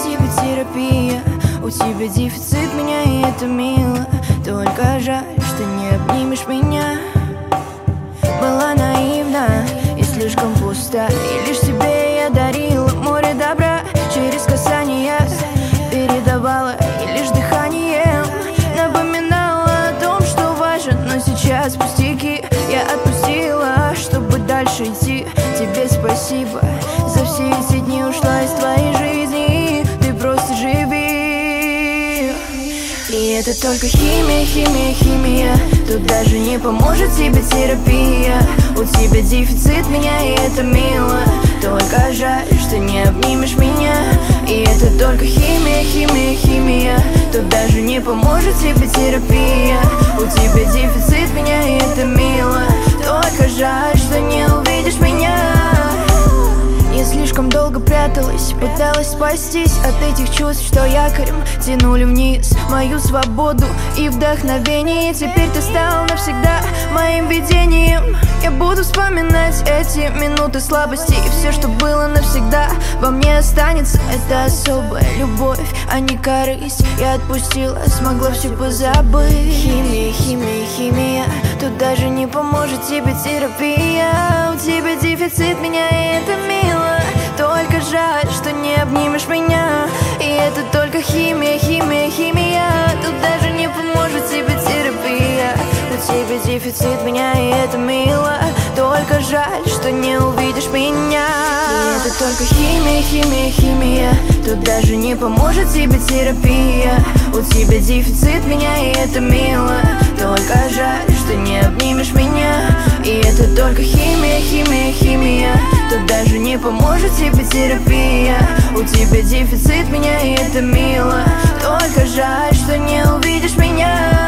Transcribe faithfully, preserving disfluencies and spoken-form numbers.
тебе терапия. У тебя дефицит меня, и это мило. Только жаль, что не обнимешь меня. Была наивна и слишком пуста, и лишь тебе я дарила море добра. Через касание передавала, и лишь дыханием напоминала о том, что важен. Но сейчас пустяки я отпустила, чтобы дальше идти. Тебе спасибо за все эти дни, ушла из твоей жизни. Ты просто живи. И это только химия, химия, химия. Тут даже не поможет тебе терапия. У тебя дефицит меня, и это мило. Только жаль, что не обнимешь меня. И это только химия, химия, химия. Тут даже не поможет тебе терапия. У тебя дефицит меня, и это мило. Только жаль, что не увидишь меня. Я слишком долго пряталась, пыталась спастись от этих чувств, что якорем тянули вниз мою свободу и вдохновение. Теперь ты стал навсегда моим видением. Я буду вспоминать эти минуты слабости, и все, что было навсегда, во мне останется. Это особая любовь, а не корысть. Я отпустила, смогла все позабыть. Химия, химия, химия. Тут даже не поможет тебе терапия. У тебя дефицит меня, и это мило. Только жаль, что не обнимешь меня. И это только химия, химия, химия. Тут даже не поможет тебе терапия. У тебя дефицит меня, и это мило. Только жаль, что не увидишь меня. И это только химия, химия, химия. Тут даже не поможет тебе терапия. У тебя дефицит меня, и это мило. Только жаль, что не обнимешь меня. И это только химия, химия, химия. Тут даже не поможет тебе терапия. У тебя дефицит меня, и это мило. Только жаль, что не увидишь меня.